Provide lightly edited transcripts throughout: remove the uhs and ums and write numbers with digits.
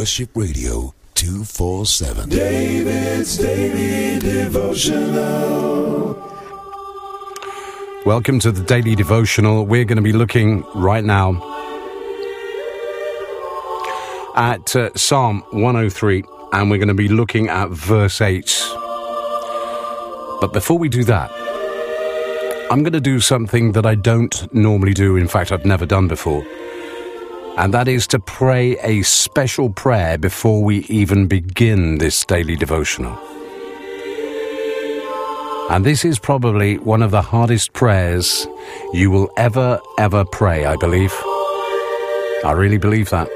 Worship Radio 247. David's Daily Devotional. Welcome to the Daily Devotional. We're going to be looking right now at Psalm 103, and we're going to be looking at verse 8. But before we do that, I'm going to do something that I don't normally do. In fact, I've never done before. And that is to pray a special prayer before we even begin this daily devotional. And this is probably one of the hardest prayers you will ever pray, I believe. I really believe that.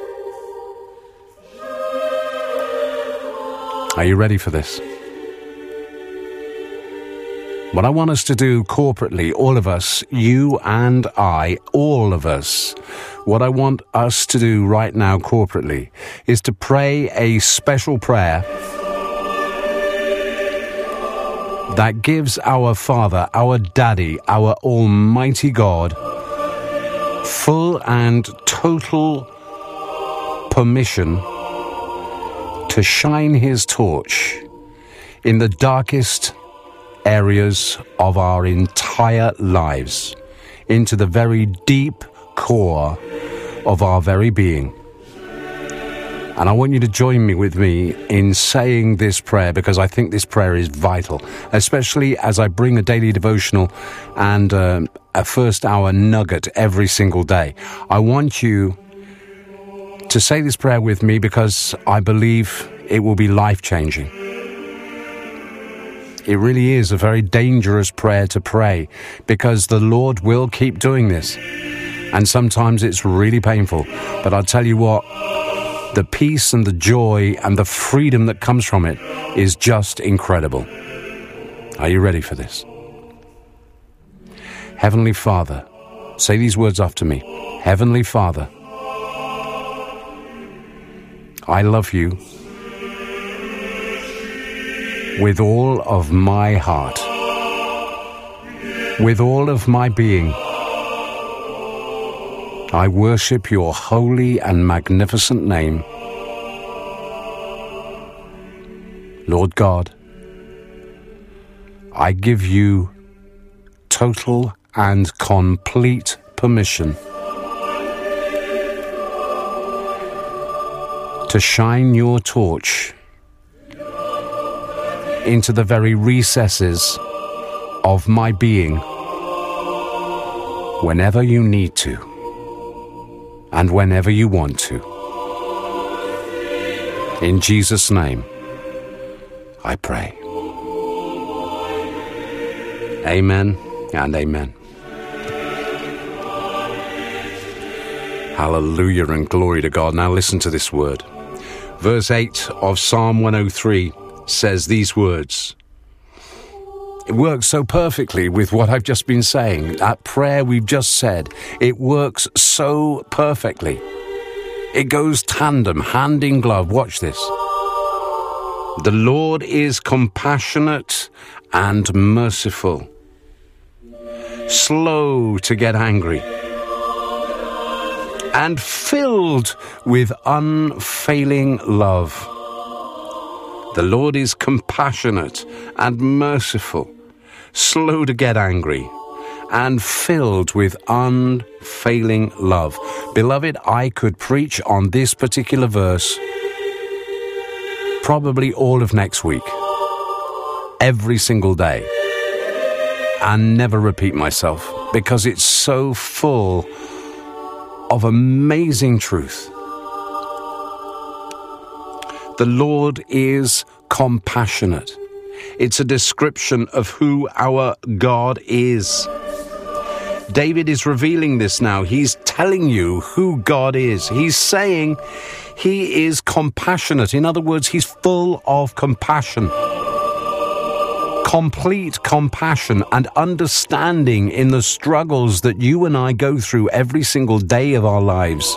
Are you ready for this? What I want us to do corporately, all of us, you and I, all of us, what I want us to do right now corporately is to pray a special prayer that gives our Father, our Daddy, our Almighty God, full and total permission to shine His torch in the darkest areas of our entire lives, into the very deep core of our very being. And I want you to join me in saying this prayer, because I think this prayer is vital, especially as I bring a daily devotional and a first hour nugget every single day. I want you to say this prayer with me because I believe it will be life-changing. It really is a very dangerous prayer to pray, because the Lord will keep doing this. And sometimes it's really painful. But I'll tell you what, the peace and the joy and the freedom that comes from it is just incredible. Are you ready for this? Heavenly Father, say these words after me. Heavenly Father, I love you with all of my heart, with all of my being. I worship your holy and magnificent name. Lord God, I give you total and complete permission to shine your torch into the very recesses of my being whenever you need to and whenever you want to. In Jesus' name, I pray. Amen and amen. Hallelujah and glory to God. Now listen to this word. Verse 8 of Psalm 103 says these words. It works so perfectly with what I've just been saying. That prayer we've just said, it works so perfectly. It goes tandem, hand in glove. Watch this. The Lord is compassionate and merciful, slow to get angry, and filled with unfailing love. The Lord is compassionate and merciful, slow to get angry, and filled with unfailing love. Beloved, I could preach on this particular verse probably all of next week, every single day, and never repeat myself, because it's so full of amazing truth. The Lord is compassionate. It's a description of who our God is. David is revealing this now. He's telling you who God is. He's saying He is compassionate. In other words, He's full of compassion. Complete compassion and understanding in the struggles that you and I go through every single day of our lives.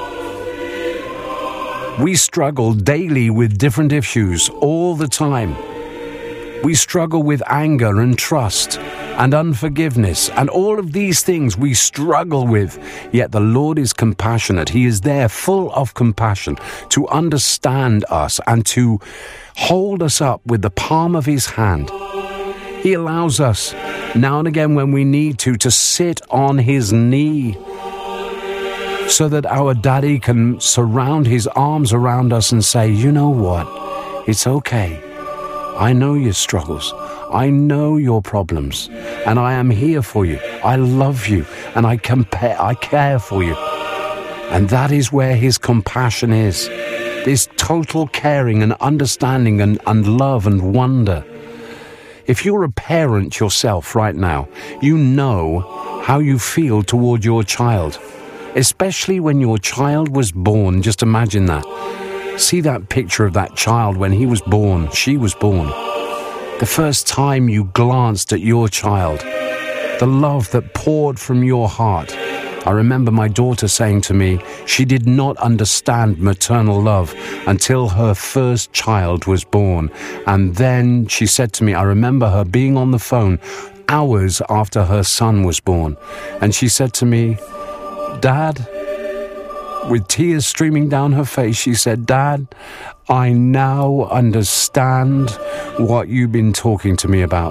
We struggle daily with different issues all the time. We struggle with anger and trust. and unforgiveness, and all of these things we struggle with. Yet the Lord is compassionate. He is there full of compassion to understand us and to hold us up with the palm of his hand. He allows us now and again when we need to sit on his knee so that our daddy can surround his arms around us and say, you know what? It's okay. I know your struggles. I know your problems, and I am here for you. I love you, and I care for you. And that is where his compassion is. This total caring and understanding and love and wonder. If you're a parent yourself right now, you know how you feel toward your child, especially when your child was born. Just imagine that. See that picture of that child when he was born, she was born. The first time you glanced at your child, the love that poured from your heart. I remember my daughter saying to me she did not understand maternal love until her first child was born. And then she said to me, I remember her being on the phone hours after her son was born. And she said to me, Dad, with tears streaming down her face, she said, Dad, I now understand what you've been talking to me about.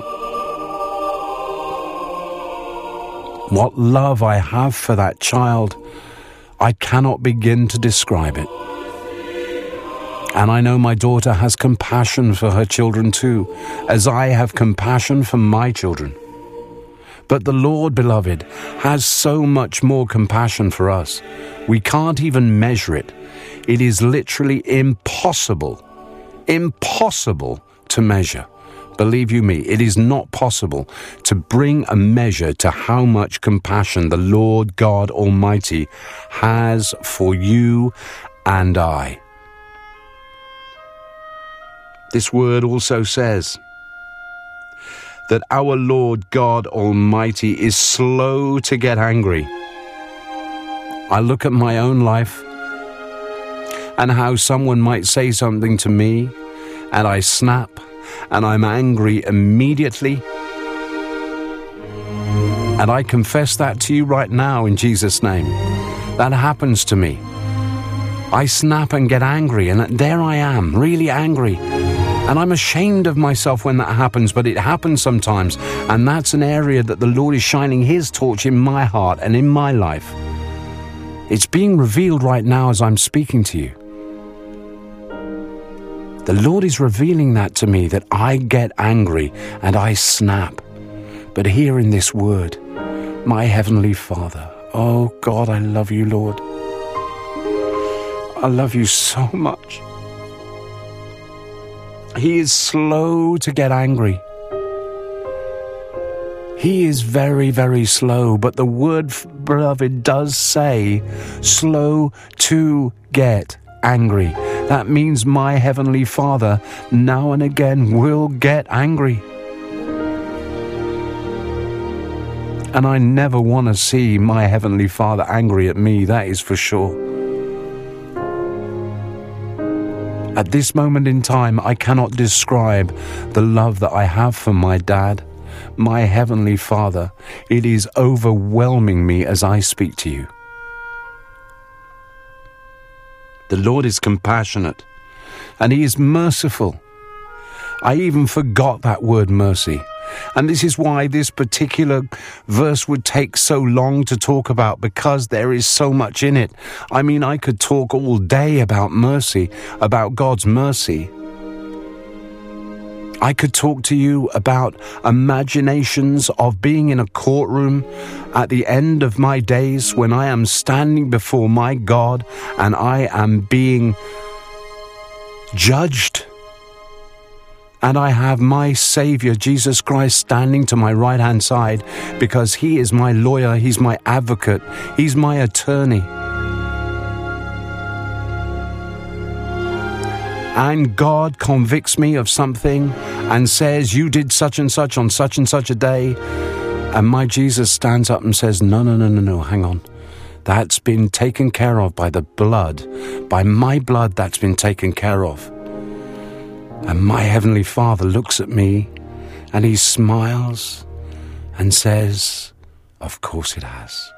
What love I have for that child, I cannot begin to describe it. And I know my daughter has compassion for her children too, as I have compassion for my children. But the Lord, beloved, has so much more compassion for us. We can't even measure it. It is literally impossible to measure. Believe you me, it is not possible to bring a measure to how much compassion the Lord God Almighty has for you and I. This word also says that our Lord God Almighty is slow to get angry. I look at my own life and how someone might say something to me and I snap and I'm angry immediately. And I confess that to you right now in Jesus' name. That happens to me. I snap and get angry, and there I am, really angry. And I'm ashamed of myself when that happens, but it happens sometimes. And that's an area that the Lord is shining his torch in my heart and in my life. It's being revealed right now as I'm speaking to you. The Lord is revealing that to me, that I get angry and I snap. But here in this word, my Heavenly Father, oh God, I love you, Lord. I love you so much. He is slow to get angry. He is very, very slow, but the word, beloved, does say slow to get angry. That means my Heavenly Father now and again will get angry. And I never want to see my Heavenly Father angry at me, that is for sure. At this moment in time, I cannot describe the love that I have for my dad, my Heavenly Father. It is overwhelming me as I speak to you. The Lord is compassionate, and he is merciful. I even forgot that word mercy. And this is why this particular verse would take so long to talk about, because there is so much in it. I mean, I could talk all day about mercy, about God's mercy. I could talk to you about imaginations of being in a courtroom at the end of my days when I am standing before my God and I am being judged. And I have my Savior, Jesus Christ, standing to my right-hand side because he is my lawyer, he's my advocate, he's my attorney. And God convicts me of something and says, you did such and such on such and such a day. And my Jesus stands up and says, no, hang on. That's been taken care of by the blood, by my blood that's been taken care of. And my Heavenly Father looks at me and he smiles and says, of course it has.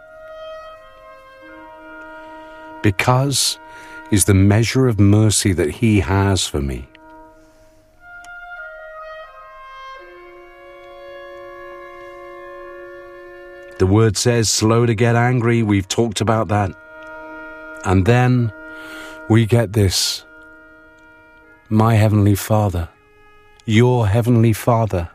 Because is the measure of mercy that he has for me. The word says, slow to get angry. We've talked about that. And then we get this. My Heavenly Father, your Heavenly Father,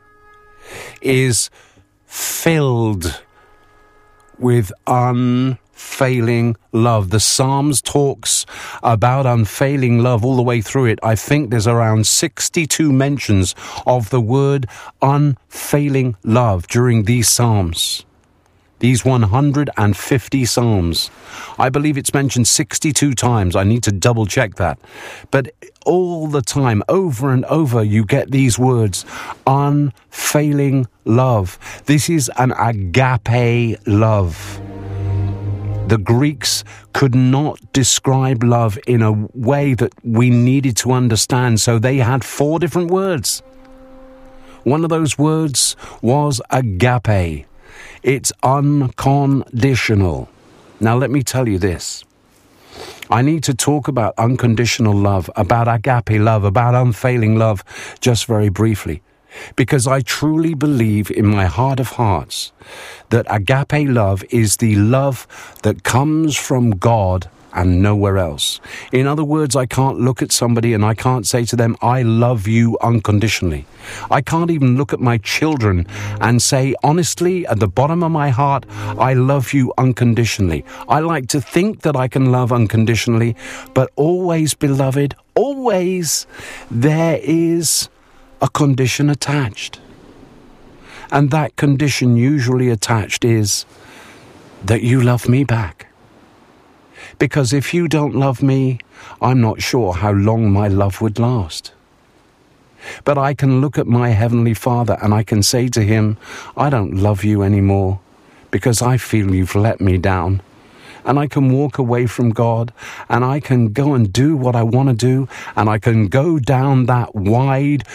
is filled with unfailing love. The Psalms talks about unfailing love all the way through it. I think there's around 62 mentions of the word unfailing love during these Psalms. These 150 Psalms. I believe it's mentioned 62 times. I need to double check that. But all the time, over and over, you get these words, unfailing love. This is an agape love. The Greeks could not describe love in a way that we needed to understand, so they had 4 different words. One of those words was agape. It's unconditional. Now let me tell you this. I need to talk about unconditional love, about agape love, about unfailing love, just very briefly. Because I truly believe in my heart of hearts that agape love is the love that comes from God and nowhere else. In other words, I can't look at somebody and I can't say to them, I love you unconditionally. I can't even look at my children and say, honestly, at the bottom of my heart, I love you unconditionally. I like to think that I can love unconditionally, but always, beloved, always, there is a condition attached. And that condition usually attached is that you love me back. Because if you don't love me, I'm not sure how long my love would last. But I can look at my Heavenly Father and I can say to him, I don't love you anymore because I feel you've let me down. And I can walk away from God and I can go and do what I want to do, and I can go down that wide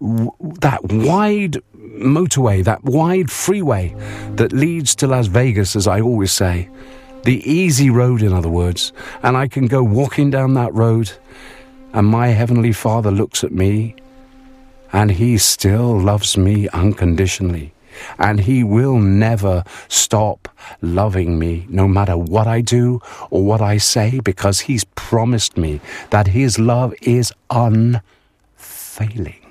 motorway, that wide freeway that leads to Las Vegas, as I always say. The easy road, in other words, and I can go walking down that road, and my Heavenly Father looks at me, and he still loves me unconditionally, and he will never stop loving me, no matter what I do or what I say, because he's promised me that his love is unfailing.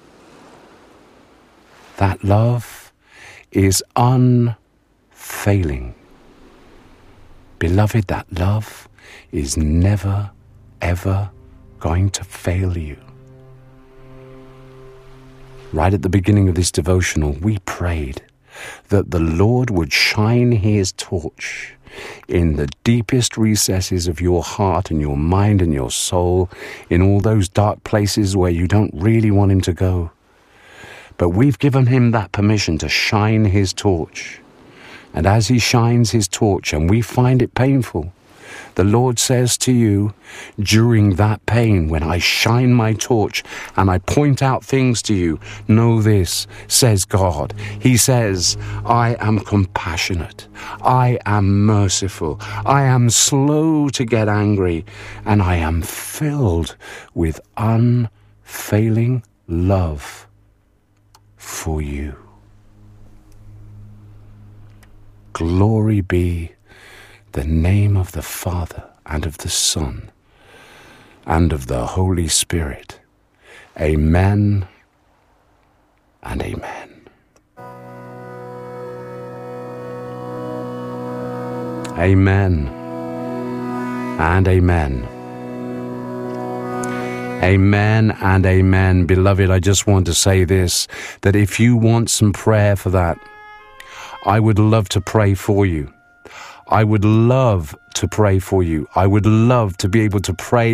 That love is unfailing. Beloved, that love is never, ever going to fail you. Right at the beginning of this devotional, we prayed that the Lord would shine his torch in the deepest recesses of your heart and your mind and your soul, in all those dark places where you don't really want him to go. But we've given him that permission to shine his torch. And as he shines his torch and we find it painful, the Lord says to you, during that pain, when I shine my torch and I point out things to you, know this, says God. He says, I am compassionate. I am merciful. I am slow to get angry. And I am filled with unfailing love for you. Glory be the name of the Father and of the Son and of the Holy Spirit. Amen and amen. Amen and amen. Amen and amen. Beloved, I just want to say this, that if you want some prayer for that, I would love to pray for you. I would love to pray for you. I would love to be able to pray